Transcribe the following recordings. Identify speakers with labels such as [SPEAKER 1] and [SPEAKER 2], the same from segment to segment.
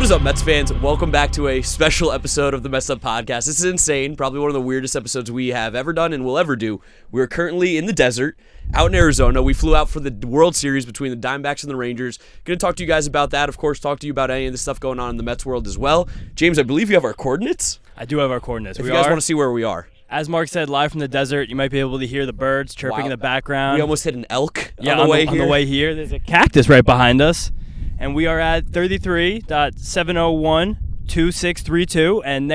[SPEAKER 1] What is up, Mets fans? Welcome back to a special episode of the Mets Up Podcast. This is insane. Probably one of the weirdest episodes we have ever done and will ever do. We're currently in the desert, out in Arizona. We flew out for the World Series between the Diamondbacks and the Rangers. Going to talk to you guys about that. Of course, talk to you about any of the stuff going on in the Mets world as well. James, I believe you have our coordinates?
[SPEAKER 2] I do have our coordinates.
[SPEAKER 1] If you guys want to see where we are.
[SPEAKER 2] As Mark said, live from the desert, you might be able to hear the birds chirping in the background.
[SPEAKER 1] We almost hit an elk
[SPEAKER 2] on the way here. There's a cactus right behind us. And we are at 33.701-2632 and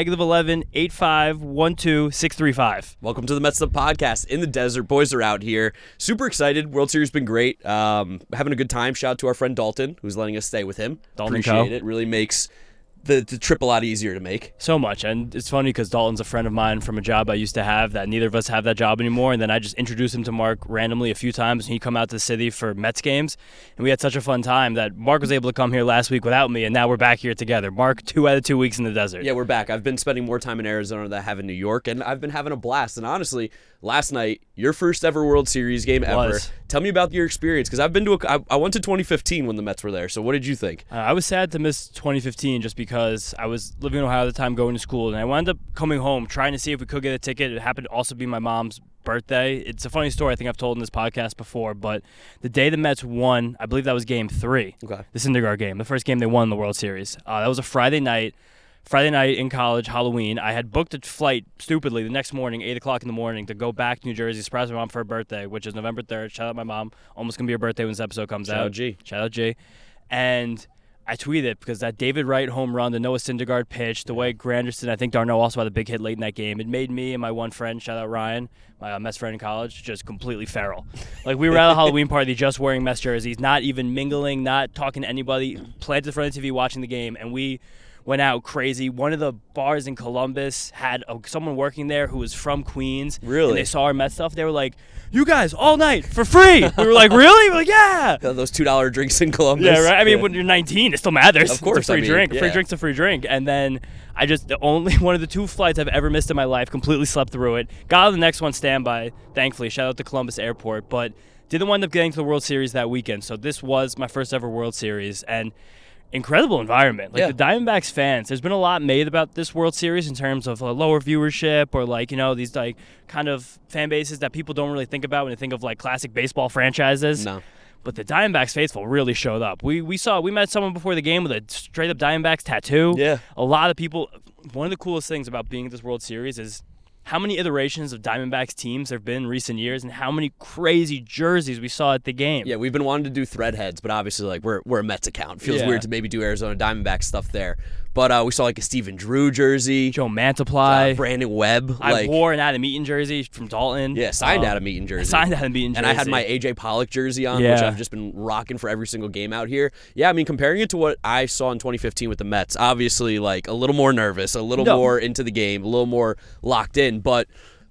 [SPEAKER 2] -11-8512-635.
[SPEAKER 1] Welcome to the Mets Up Podcast in the desert. Boys are out here. Super excited. World Series been great. Having a good time. Shout out to our friend Dalton, who's letting us stay with him.
[SPEAKER 2] Dalton
[SPEAKER 1] Appreciate it. Really makes the trip a lot easier to make.
[SPEAKER 2] So much. And it's funny because Dalton's a friend of mine from a job I used to have that neither of us have that job anymore. And then I just introduced him to Mark randomly a few times. And he'd come out to the city for Mets games. And we had such a fun time that Mark was able to come here last week without me. And now we're back here together. Mark, 2 out of 2 weeks in the desert.
[SPEAKER 1] Yeah, we're back. I've been spending more time in Arizona than I have in New York. And I've been having a blast. And honestly, last night, your first ever World Series game ever. Tell me about your experience, because I've been to I went to 2015 when the Mets were there. So what did you think?
[SPEAKER 2] I was sad to miss 2015 just because I was living in Ohio at the time, going to school, and I wound up coming home trying to see if we could get a ticket. It happened to also be my mom's birthday. It's a funny story I think I've told in this podcast before, but the day the Mets won, I believe that was Game 3, the Syndergaard game, the first game they won in the World Series. That was a Friday night in college, Halloween. I had booked a flight, stupidly, the next morning, 8 o'clock in the morning, to go back to New Jersey, surprise my mom for her birthday, which is November 3rd. Shout out my mom. Almost going to be her birthday when this episode comes out. Shout out G. And I tweeted because that David Wright home run, the Noah Syndergaard pitch, the way Granderson, I think Darno also had a big hit late in that game. It made me and my one friend, shout out Ryan, my Mets friend in college, just completely feral. Like, we were at a Halloween party just wearing Mets jerseys, not even mingling, not talking to anybody, planted in front of the TV watching the game, and we went out crazy. One of the bars in Columbus had someone working there who was from Queens.
[SPEAKER 1] Really?
[SPEAKER 2] And they saw our Mets stuff. They were like, "You guys, all night, for free." We were like, "Really?" We were like, "Yeah."
[SPEAKER 1] Those $2 drinks in Columbus.
[SPEAKER 2] Yeah, right? I mean, when you're 19, it still matters.
[SPEAKER 1] Of course.
[SPEAKER 2] It's a free drink. Free drink's a free drink. And then the only one of the 2 flights I've ever missed in my life, completely slept through it. Got on the next one standby, thankfully. Shout out to Columbus Airport. But didn't wind up getting to the World Series that weekend. So this was my first ever World Series. And incredible environment. Like, the Diamondbacks fans, there's been a lot made about this World Series in terms of lower viewership or, like, you know, these, like, kind of fan bases that people don't really think about when they think of, like, classic baseball franchises.
[SPEAKER 1] No.
[SPEAKER 2] But the Diamondbacks faithful really showed up. We met someone before the game with a straight-up Diamondbacks tattoo.
[SPEAKER 1] Yeah.
[SPEAKER 2] A lot of people. One of the coolest things about being at this World Series is how many iterations of Diamondbacks teams there have been in recent years and how many crazy jerseys we saw at the game.
[SPEAKER 1] Yeah, we've been wanting to do Threadheads, but obviously, like, we're a Mets account. Feels weird to maybe do Arizona Diamondbacks stuff there. But we saw, like, a Steven Drew jersey.
[SPEAKER 2] Joe Mantiply.
[SPEAKER 1] Brandon Webb.
[SPEAKER 2] I wore an Adam Eaton jersey from Dalton.
[SPEAKER 1] Yeah, signed Adam Eaton jersey.
[SPEAKER 2] And
[SPEAKER 1] I had my A.J. Pollock jersey on, which I've just been rocking for every single game out here. Yeah, I mean, comparing it to what I saw in 2015 with the Mets, obviously, like, a little more nervous, a little more into the game, a little more locked in, but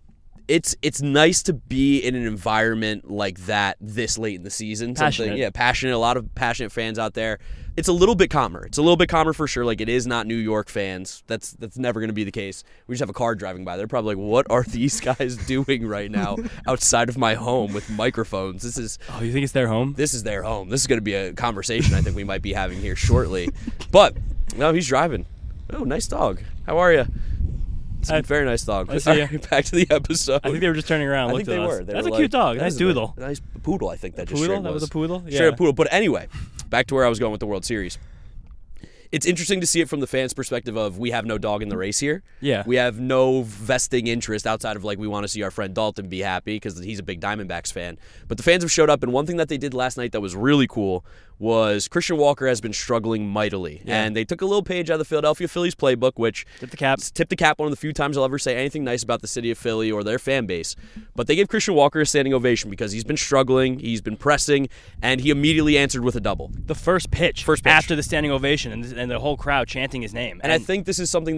[SPEAKER 1] it's nice to be in an environment like that this late in the season.
[SPEAKER 2] Passionate.
[SPEAKER 1] Passionate. A lot of passionate fans out there. It's a little bit calmer. It's a little bit calmer for sure. Like, it is not New York fans. That's never going to be the case. We just have a car driving by. They're probably like, what are these guys doing right now outside of my home with microphones? This is...
[SPEAKER 2] Oh, you think it's their home?
[SPEAKER 1] This is their home. This is going to be a conversation I think we might be having here shortly. But, no, he's driving. Oh, nice dog. How are you? It's a very nice dog.
[SPEAKER 2] I see you.
[SPEAKER 1] Back to the episode.
[SPEAKER 2] I think they were just turning around.
[SPEAKER 1] I think they were.
[SPEAKER 2] That's a cute dog. Nice doodle.
[SPEAKER 1] Nice poodle, I think that just
[SPEAKER 2] poodle? That was a poodle? Yeah.
[SPEAKER 1] Straight up poodle. But anyway, back to where I was going with the World Series. It's interesting to see it from the fans' perspective of we have no dog in the race here.
[SPEAKER 2] Yeah.
[SPEAKER 1] We have no vesting interest outside of, like, we want to see our friend Dalton be happy because he's a big Diamondbacks fan. But the fans have showed up, and one thing that they did last night that was really cool was Christian Walker has been struggling mightily. Yeah. And they took a little page out of the Philadelphia Phillies playbook, which
[SPEAKER 2] Tip the cap,
[SPEAKER 1] one of the few times I'll ever say anything nice about the city of Philly or their fan base. But they gave Christian Walker a standing ovation because he's been struggling, he's been pressing, and he immediately answered with a double.
[SPEAKER 2] The first pitch. After the standing ovation and the whole crowd chanting his name.
[SPEAKER 1] And I think this is something that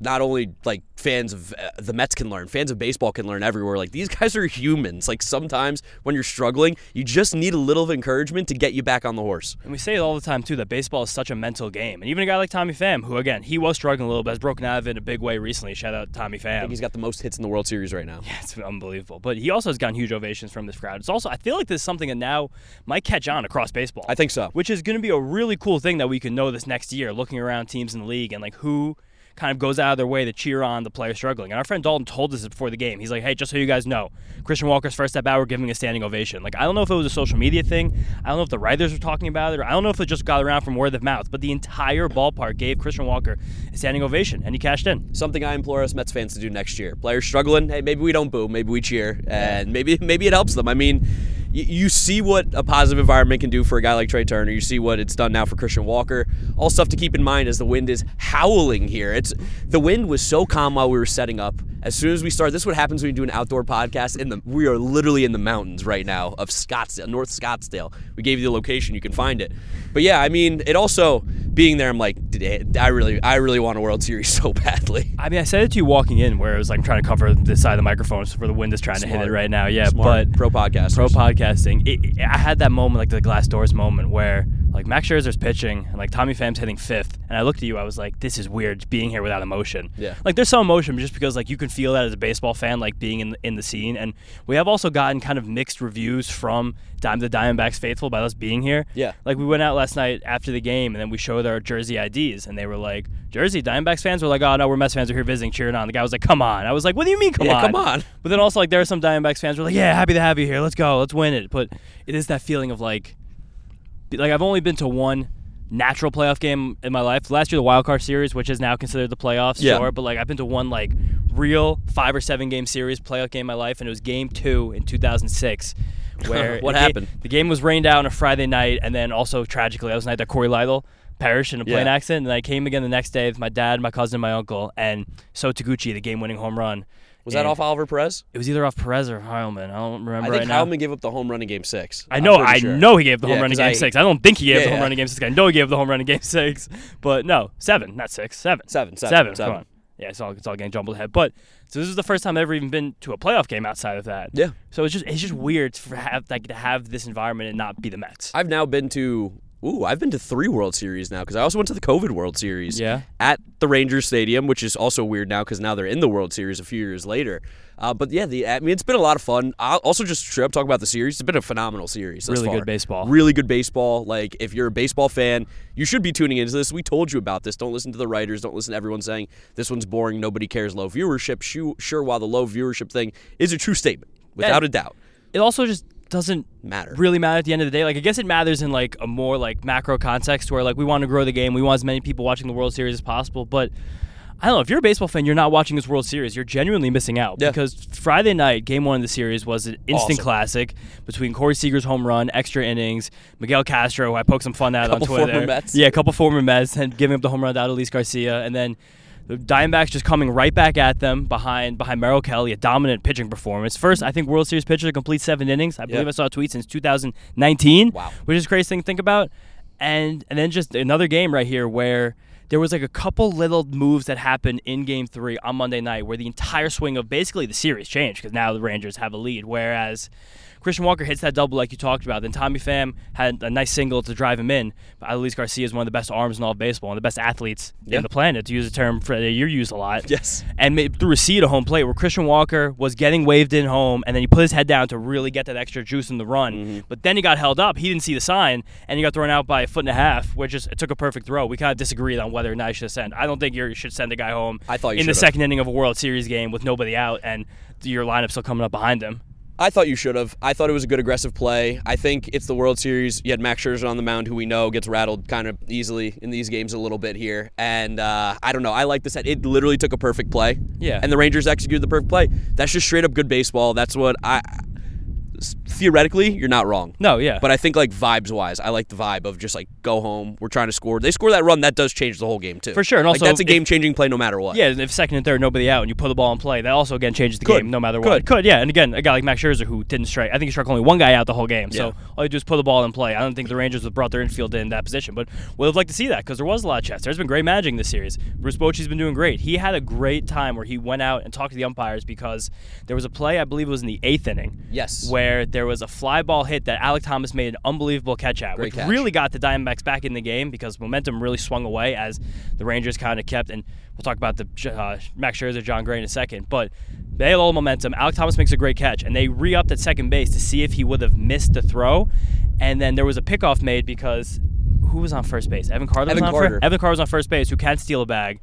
[SPEAKER 1] not only like fans of the Mets can learn, fans of baseball can learn everywhere. Like, these guys are humans. Like, sometimes when you're struggling, you just need a little of encouragement to get you back on the horse.
[SPEAKER 2] And we say it all the time, too, that baseball is such a mental game. And even a guy like Tommy Pham, who, again, he was struggling a little bit, has broken out of it in a big way recently. Shout out Tommy Pham.
[SPEAKER 1] I think he's got the most hits in the World Series right now.
[SPEAKER 2] Yeah, it's unbelievable. But he also has gotten huge ovations from this crowd. It's also, I feel like this is something that now might catch on across baseball.
[SPEAKER 1] I think so.
[SPEAKER 2] Which is going to be a really cool thing that we can know this next year, looking around teams in the league and like who kind of goes out of their way to cheer on the player struggling. And our friend Dalton told us this before the game. He's like, hey, just so you guys know, Christian Walker's first step out, we're giving a standing ovation. Like, I don't know if it was a social media thing. I don't know if the writers were talking about it, or I don't know if it just got around from word of mouth, but the entire ballpark gave Christian Walker a standing ovation, and he cashed in.
[SPEAKER 1] Something I implore us Mets fans to do next year. Players struggling, hey, maybe we don't boo, maybe we cheer, and maybe it helps them. I mean, you see what a positive environment can do for a guy like Trey Turner. You see what it's done now for Christian Walker. All stuff to keep in mind as the wind is howling here. The wind was so calm while we were setting up. As soon as we start, this is what happens when you do an outdoor podcast. We are literally in the mountains right now of Scottsdale, North Scottsdale. We gave you the location; you can find it. But yeah, I mean, it also being there, I'm like, I really want a World Series so badly.
[SPEAKER 2] I mean, I said it to you walking in, where it was like I'm trying to cover this side of the microphone where the wind is trying to hit it right now. Yeah,
[SPEAKER 1] Smart.
[SPEAKER 2] But
[SPEAKER 1] pro podcasting.
[SPEAKER 2] I had that moment, like the glass doors moment, where like Max Scherzer's pitching and like Tommy Pham's hitting fifth, and I looked at you, I was like, this is weird being here without emotion.
[SPEAKER 1] Yeah.
[SPEAKER 2] Like there's some emotion just because like you can feel that as a baseball fan, like being in the scene. And we have also gotten kind of mixed reviews from the Diamondbacks faithful by us being here.
[SPEAKER 1] Yeah.
[SPEAKER 2] Like we went out last night after the game and then we showed our jersey IDs and they were like, Jersey, Diamondbacks fans? Were like, oh no, we're Mets fans, we're here visiting, cheering on. The guy was like, come on. I was like, what do you mean come on?
[SPEAKER 1] Come on.
[SPEAKER 2] But then also like there are some Diamondbacks fans who were like, yeah, happy to have you here. Let's go. Let's win it. But it is that feeling of like I've only been to one natural playoff game in my life. Last year, the wild card series, which is now considered the playoffs, sure. But like I've been to one like real 5 or 7 game series playoff game in my life, and it was Game 2 in 2006. Where
[SPEAKER 1] what happened?
[SPEAKER 2] The game was rained out on a Friday night, and then also tragically, that was the night that Corey Lytle perished in a plane accident. And I came again the next day with my dad, my cousin, and my uncle, and So Taguchi, the game-winning home run.
[SPEAKER 1] Was that off Oliver Perez?
[SPEAKER 2] It was either off Perez or Heilman. I don't remember.
[SPEAKER 1] I think Heilman gave up the home run in Game 6.
[SPEAKER 2] I know he gave the home run in Game 6. I don't think he gave the home run in Game 6. I know he gave the home run in Game 6. But no, 7, not 6. 7.
[SPEAKER 1] 7.
[SPEAKER 2] Come on. Yeah, it's all getting jumbled ahead. But so this is the first time I've ever even been to a playoff game outside of that.
[SPEAKER 1] Yeah.
[SPEAKER 2] So it's just weird to have this environment and not be the Mets.
[SPEAKER 1] I've been to 3 World Series now because I also went to the COVID World Series at the Rangers Stadium, which is also weird now because now they're in the World Series a few years later. But yeah, it's been a lot of fun. I'll also just straight up talk about the series. It's been a phenomenal series thus far.
[SPEAKER 2] Good baseball.
[SPEAKER 1] Really good baseball. Like, if you're a baseball fan, you should be tuning into this. We told you about this. Don't listen to the writers. Don't listen to everyone saying this one's boring, nobody cares, low viewership. Sure, while the low viewership thing is a true statement, without a doubt.
[SPEAKER 2] It also just doesn't really matter at the end of the day. Like, I guess it matters in like a more like macro context where like we want to grow the game, we want as many people watching the World Series as possible. But I don't know, if you're a baseball fan, you're not watching this World Series, you're genuinely missing out.
[SPEAKER 1] Yeah.
[SPEAKER 2] Because Friday night, Game 1 of the series was an instant classic between Corey Seager's home run, extra innings, Miguel Castro, who I poked some fun at on Twitter.
[SPEAKER 1] Former Mets.
[SPEAKER 2] Yeah, a couple former Mets, and giving up the home run to Adolis Garcia, and then the Diamondbacks just coming right back at them behind Merrill Kelly, a dominant pitching performance. First, I think World Series pitcher to complete 7 innings. I believe I saw a tweet since 2019, which is a crazy thing to think about. And then just another game right here where there was like a couple little moves that happened in Game 3 on Monday night where the entire swing of basically the series changed because now the Rangers have a lead, whereas Christian Walker hits that double like you talked about. Then Tommy Pham had a nice single to drive him in. But Adolis Garcia is one of the best arms in all of baseball, one of the best athletes in the planet, to use a term that you use a lot.
[SPEAKER 1] Yes.
[SPEAKER 2] And threw a C to home plate where Christian Walker was getting waved in home, and then he put his head down to really get that extra juice in the run. Mm-hmm. But then he got held up. He didn't see the sign, and he got thrown out by 1.5 feet, which it took a perfect throw. We kind of disagreed on whether or not he should send. I don't think you should send a guy home in the second inning of a World Series game with nobody out and your lineup still coming up behind him.
[SPEAKER 1] I thought you should have. I thought it was a good aggressive play. I think it's the World Series. You had Max Scherzer on the mound, who we know gets rattled kind of easily in these games a little bit here. And I don't know. I like this. It literally took a perfect play.
[SPEAKER 2] Yeah.
[SPEAKER 1] And the Rangers executed the perfect play. That's just straight up good baseball. That's what theoretically, you're not wrong.
[SPEAKER 2] No, yeah.
[SPEAKER 1] But I think, like, vibes-wise, I like the vibe of just, like, go home, we're trying to score. They score that run, that does change the whole game, too.
[SPEAKER 2] For sure. And also,
[SPEAKER 1] like, that's a game-changing play no matter what.
[SPEAKER 2] Yeah, if second and third, nobody out, and you put the ball in play, that also, again, changes the game no matter what.
[SPEAKER 1] Could.
[SPEAKER 2] Yeah. And, again, a guy like Max Scherzer who didn't strike. I think he struck only one guy out the whole game. So all you do is put the ball in play. I don't think the Rangers would have brought their infield in that position. But would have liked to see that because there was a lot of chess. There's been great managing this series. Bruce Bochy's been doing great. He had a great time where he went out and talked to the umpires because there was a play, I believe it was in the 8th inning.
[SPEAKER 1] Yes.
[SPEAKER 2] Where there was a fly ball hit that Alek Thomas made an unbelievable catch at, which really got the Diamondbacks back in the game because momentum really swung away as the Rangers kind of kept, and we'll talk about the Max Scherzer, John Gray in a second, but they had all the momentum. Alek Thomas makes a great catch, and they re-upped at second base to see if he would have missed the throw, and then there was a pickoff made because who was on first base? Evan Carter was on first base, who can steal a bag,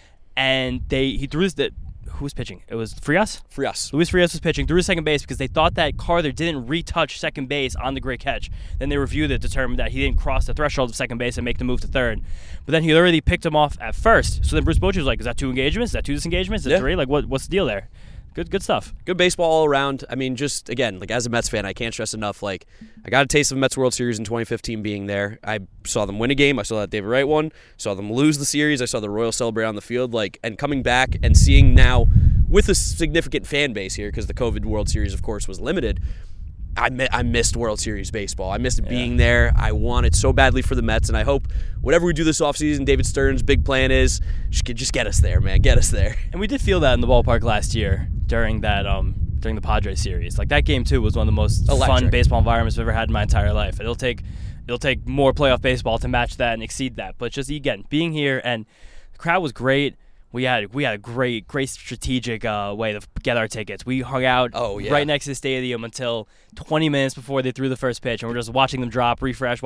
[SPEAKER 2] and he threw this. Who was pitching? It was Frias? Luis Frias was pitching through second base because they thought that Carter didn't retouch second base on the great catch. Then they reviewed it, determined that he didn't cross the threshold of second base and make the move to third. But then he already picked him off at first. So then Bruce Bochy was like, is that 2 engagements? Is that 2 disengagements? Is that 3? Like, what's the deal there? Good stuff.
[SPEAKER 1] Good baseball all around. I mean, just, again, like, as a Mets fan, I can't stress enough, like, I got a taste of the Mets World Series in 2015 being there. I saw them win a game. I saw that David Wright won. Saw them lose the series. I saw the Royals celebrate on the field. Like, and coming back and seeing now with a significant fan base here, because the COVID World Series, of course, was limited, I missed World Series baseball. I missed being there. I want it so badly for the Mets, and I hope whatever we do this offseason, David Stern's big plan is just get us there, man. Get us there.
[SPEAKER 2] And we did feel that in the ballpark last year during that during the Padres series. Like, that game, too, was one of the most fun baseball environments I've ever had in my entire life. It'll take more playoff baseball to match that and exceed that. But just, again, being here, and the crowd was great. We had a great strategic way to get our tickets. We hung out right next to the stadium until 20 minutes before they threw the first pitch, and we're just watching them drop, refresh,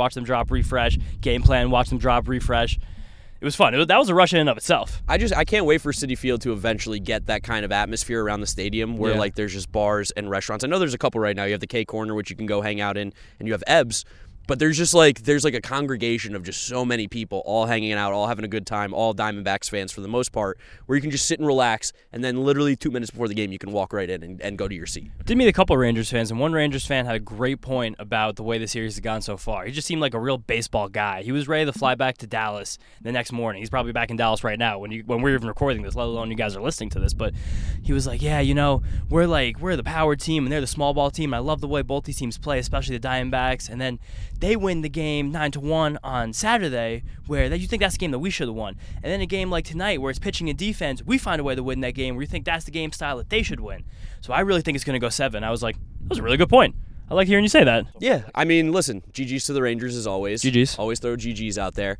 [SPEAKER 2] game plan, watch them drop, refresh. It was fun. That was a rush in and of itself.
[SPEAKER 1] I can't wait for Citi Field to eventually get that kind of atmosphere around the stadium where like there's just bars and restaurants. I know there's a couple right now. You have the K Corner, which you can go hang out in, and you have Ebbs. But there's a congregation of just so many people all hanging out, all having a good time, all Diamondbacks fans for the most part, where you can just sit and relax, and then literally 2 minutes before the game, you can walk right in and go to your seat.
[SPEAKER 2] Did meet a couple of Rangers fans, and one Rangers fan had a great point about the way the series has gone so far. He just seemed like a real baseball guy. He was ready to fly back to Dallas the next morning. He's probably back in Dallas right now when we're even recording this, let alone you guys are listening to this. But he was like, yeah, we're the power team, and they're the small ball team. I love the way both these teams play, especially the Diamondbacks. And then they win the game 9-1 on Saturday, where you think that's the game that we should have won. And then a game like tonight, where it's pitching and defense, we find a way to win that game where you think that's the game style that they should win. So I really think it's going to go 7. I was like, that was a really good point. I like hearing you say that.
[SPEAKER 1] Yeah, I mean, listen, GG's to the Rangers as always.
[SPEAKER 2] GG's.
[SPEAKER 1] Always throw GG's out there.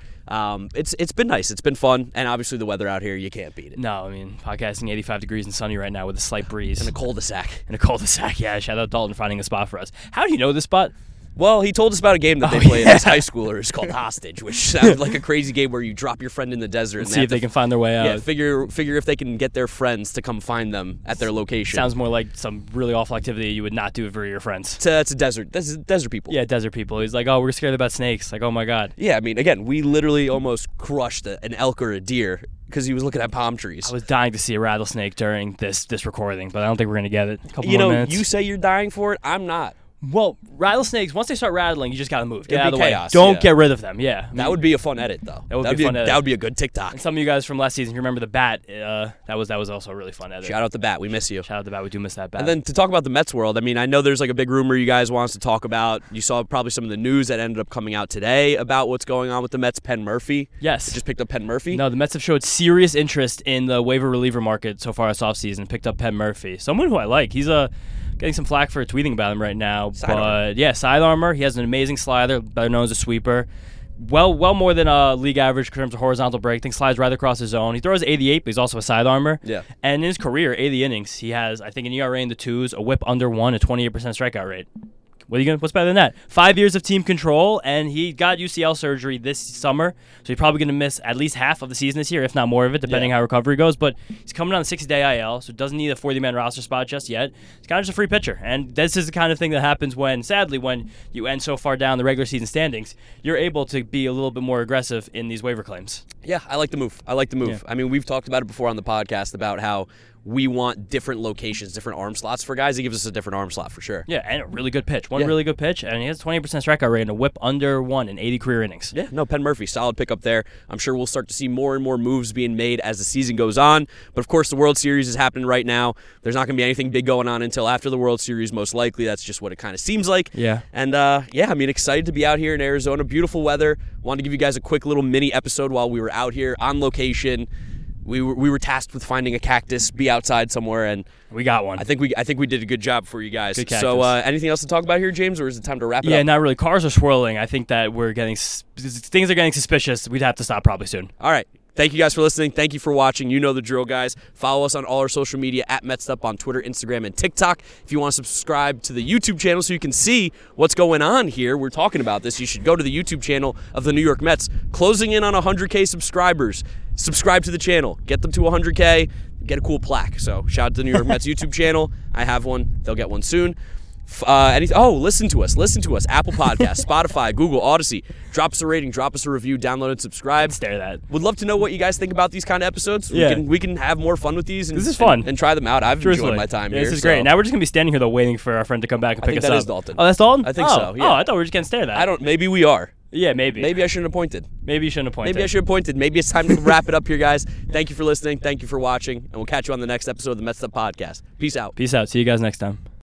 [SPEAKER 1] It's been nice. It's been fun. And obviously the weather out here, you can't beat it.
[SPEAKER 2] No, I mean, podcasting 85 degrees and sunny right now with a slight breeze.
[SPEAKER 1] And a cul-de-sac.
[SPEAKER 2] Yeah. Shout out Dalton finding a spot for us. How do you know this spot?
[SPEAKER 1] Well, he told us about a game that they played as high schoolers called Hostage, which sounded like a crazy game where you drop your friend in the desert and
[SPEAKER 2] see if they can find their way out.
[SPEAKER 1] Yeah, figure if they can get their friends to come find them at their location.
[SPEAKER 2] Sounds more like some really awful activity you would not do for your friends.
[SPEAKER 1] It's a desert. That's desert people.
[SPEAKER 2] Yeah, desert people. He's like, oh, we're scared about snakes. Like, oh my god.
[SPEAKER 1] Yeah, I mean, again, we literally almost crushed an elk or a deer because he was looking at palm trees.
[SPEAKER 2] I was dying to see a rattlesnake during this recording, but I don't think we're gonna get it. A couple more minutes.
[SPEAKER 1] You say you're dying for it. I'm not.
[SPEAKER 2] Well, rattlesnakes, once they start rattling, you just gotta move. Get out of the
[SPEAKER 1] chaos,
[SPEAKER 2] way. Don't get rid of them. Yeah.
[SPEAKER 1] That would be a fun edit, though.
[SPEAKER 2] That would be a fun edit.
[SPEAKER 1] That would be a good TikTok.
[SPEAKER 2] And some of you guys from last season, you remember the bat. That was also a really fun edit.
[SPEAKER 1] Shout out the bat. We miss you.
[SPEAKER 2] Shout out the bat. We do miss that bat.
[SPEAKER 1] And then to talk about the Mets world, I mean, I know there's like a big rumor you guys want us to talk about. You saw probably some of the news that ended up coming out today about what's going on with the Mets. Penn Murphy.
[SPEAKER 2] Yes.
[SPEAKER 1] They just picked up Penn Murphy.
[SPEAKER 2] No, the Mets have showed serious interest in the waiver reliever market so far this offseason. Picked up Penn Murphy. Someone who I like. He's getting some flack for tweeting about him right now. Side armor. He has an amazing slider, better known as a sweeper. Well more than a league average in terms of horizontal break. I think slides right across his zone. He throws 88, but he's also a side armor.
[SPEAKER 1] Yeah.
[SPEAKER 2] And in his career, 80 innings, he has, I think, an ERA in the 2s, a whip under 1, a 28% strikeout rate. What's better than that? 5 years of team control, and he got UCL surgery this summer, so he's probably going to miss at least half of the season this year, if not more of it, depending how recovery goes. But he's coming on a 60-day IL, so doesn't need a 40-man roster spot just yet. He's kind of just a free pitcher, and this is the kind of thing that happens when you end so far down the regular season standings, you're able to be a little bit more aggressive in these waiver claims.
[SPEAKER 1] Yeah, I like the move.
[SPEAKER 2] Yeah.
[SPEAKER 1] I mean, we've talked about it before on the podcast about how we want different locations, different arm slots for guys, he gives us a different arm slot for sure.
[SPEAKER 2] Yeah, and a really good pitch. One really good pitch, and he has 20% strikeout rate and a whip under 1 in 80 career innings.
[SPEAKER 1] Yeah, no, Penn Murphy, solid pickup there. I'm sure we'll start to see more and more moves being made as the season goes on. But, of course, the World Series is happening right now. There's not going to be anything big going on until after the World Series, most likely. That's just what it kind of seems like.
[SPEAKER 2] Yeah.
[SPEAKER 1] And, excited to be out here in Arizona. Beautiful weather. Wanted to give you guys a quick little mini episode while we were out here on location. We were tasked with finding a cactus, be outside somewhere, and
[SPEAKER 2] we got one.
[SPEAKER 1] I think we did a good job for you guys.
[SPEAKER 2] Good cactus.
[SPEAKER 1] So anything else to talk about here, James, or is it time to wrap it up?
[SPEAKER 2] Yeah, not really. Cars are swirling. I think that things are getting suspicious. We'd have to stop probably soon.
[SPEAKER 1] All right. Thank you guys for listening. Thank you for watching. You know the drill, guys. Follow us on all our social media at MetsUp on Twitter, Instagram, and TikTok. If you want to subscribe to the YouTube channel so you can see what's going on here, we're talking about this. You should go to the YouTube channel of the New York Mets. Closing in on 100K subscribers. Subscribe to the channel. Get them to 100K. Get a cool plaque. So shout out to the New York Mets YouTube channel. I have one. They'll get one soon. Listen to us. Apple Podcasts, Spotify, Google, Odyssey. Drop us a rating, drop us a review, download and subscribe.
[SPEAKER 2] Stare that.
[SPEAKER 1] Would love to know what you guys think about these kind of episodes.
[SPEAKER 2] Yeah.
[SPEAKER 1] We can have more fun with these.
[SPEAKER 2] This is fun.
[SPEAKER 1] And try them out. I've enjoyed my time here.
[SPEAKER 2] This is great. Now we're just going to be standing here, though, waiting for our friend to come back and pick us up.
[SPEAKER 1] I think that is Dalton.
[SPEAKER 2] Oh, that's Dalton?
[SPEAKER 1] I think so, yeah.
[SPEAKER 2] Oh, I thought we were just getting stared at.
[SPEAKER 1] Maybe we are.
[SPEAKER 2] Yeah, maybe.
[SPEAKER 1] Maybe I shouldn't have pointed.
[SPEAKER 2] Maybe you shouldn't have pointed.
[SPEAKER 1] Maybe I should have pointed. Maybe it's time to wrap it up here, guys. Thank you for listening. Thank you for watching. And we'll catch you on the next episode of the Mets Up Podcast. Peace out.
[SPEAKER 2] Peace out. See you guys next time.